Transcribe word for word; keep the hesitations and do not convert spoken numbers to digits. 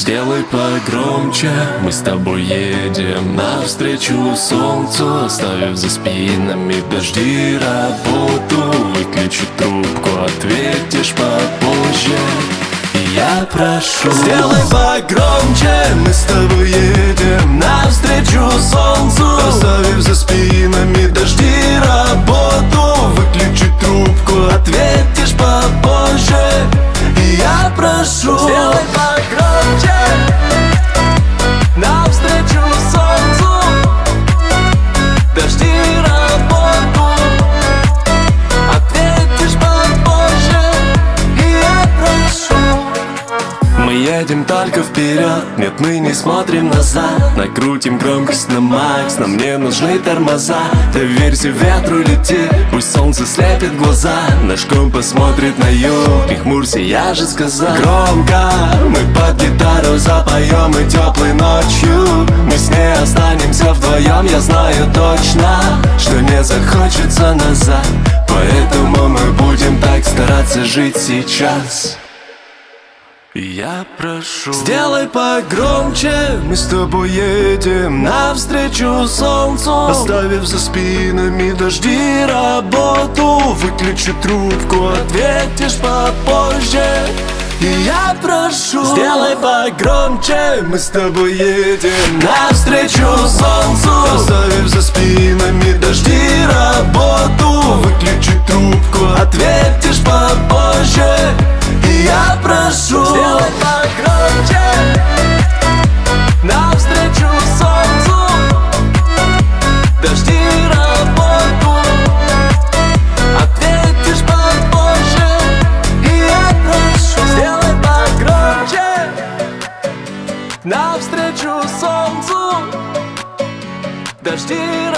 Сделай погромче, мы с тобой едем навстречу солнцу, оставив за спинами дожди, работу. Выключи трубку, ответишь попозже, и я прошу. Сделай погромче, мы с тобой едем навстречу солнцу, оставив за спинами дожди, работу. Выключи трубку, ответишь попозже, и я прошу. Сделай погромче, навстречу солнцу, дожди, работу. Ответишь попозже, и я прошу. Мы едем только вперед, нет, мы не смотрим назад. Накрутим громкость на макс, нам не нужны тормоза. Доверься ветру, лети, пусть солнце слепит глаза. Наш компас смотрит на юг, не хмурься, я же сказал. Громко мы под гитару запоем, и теплой ночью мы с ней останемся вдвоем. Я знаю точно, что не захочется назад, поэтому мы будем так стараться жить сейчас. Я прошу. Сделай погромче, мы с тобой едем навстречу солнцу, оставив за спинами дожди, работу. Выключи трубку, ответишь попозже, и я прошу. Сделай погромче, мы с тобой едем навстречу солнцу, оставив за спинами дожди, работу. Выключи трубку, ответишь попозже, и я прошу. Сделай погромче, навстречу солнцу, дожди, работу. Ответишь попозже, и я прошу. Сделай погромче, навстречу солнцу, дожди,